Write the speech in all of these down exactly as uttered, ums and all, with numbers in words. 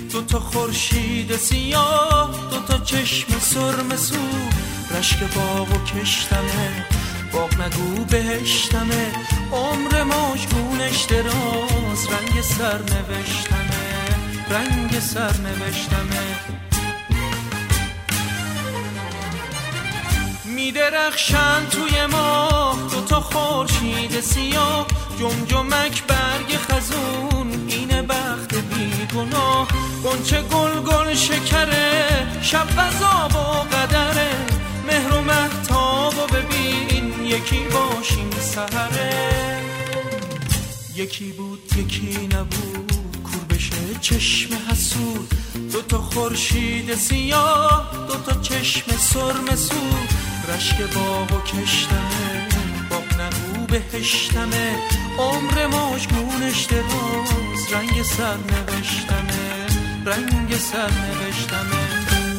دو تا خورشید سیاه، دو تا چشم سرمه سو، رشک باغ و کشتمه، باغ نگو بهشتمه، عمر ماژگونش دراز، رنگ سر نوشتمه، رنگ سر نوشتمه. میدرخشن توی ماه دو تا خورشید سیاه، جمجمک برگ خزون، این بخت بیگناه، غنچه گل گل شکره، شب غذاب و قدره، مهر و مهتاب و ببین یکی باشیم سحره. یکی بود یکی نبود، کور بشه چشم حسود، دو تا خورشید سیاه، دو تا چشم سرمه سود، رشک باغ و کشتمه، باغ نگو بهشتمه، عمر ماژگونش دراز، رنگ سر نوشتمه، رنگ سر نوشتمه.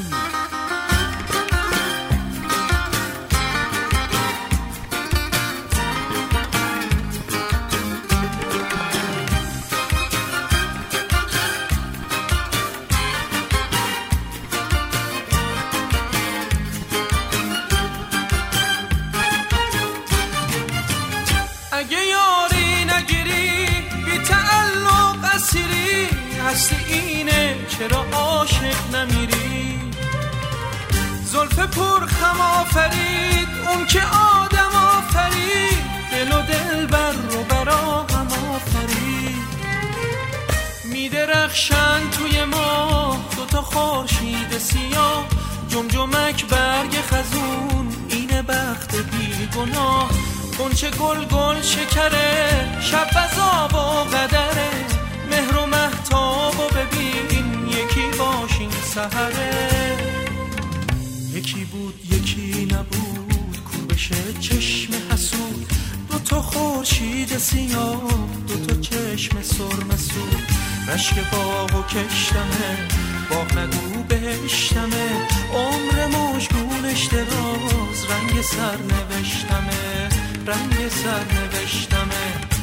اگه یاری نگیری بی تعلق اسیری، هستی اینه چرا عاشق نمیری؟ زلف پر خم آفرید اون که آدم آفرید، دل و دل بر رو برا هم آفرید. میدرخشن توی ما دو تا خورشید سیاه، جمجمک برگ خزون، اینه بخت بیگناه، غنچه گل گل شکره، شب غذاب و قدره، مهر و مهتاب و ببین یکی باشین سحره. یکی بود یکی نبود، کور بشه چشم حسود، دو تا خورشید سیاه، دو تا چشم سرمه سود، رشک باغ و کشتمه، باغ نگو بهشتمه، عمر ماژگونش دراز، رنگ سر نوشتمه، رنگ سر نوشتمه.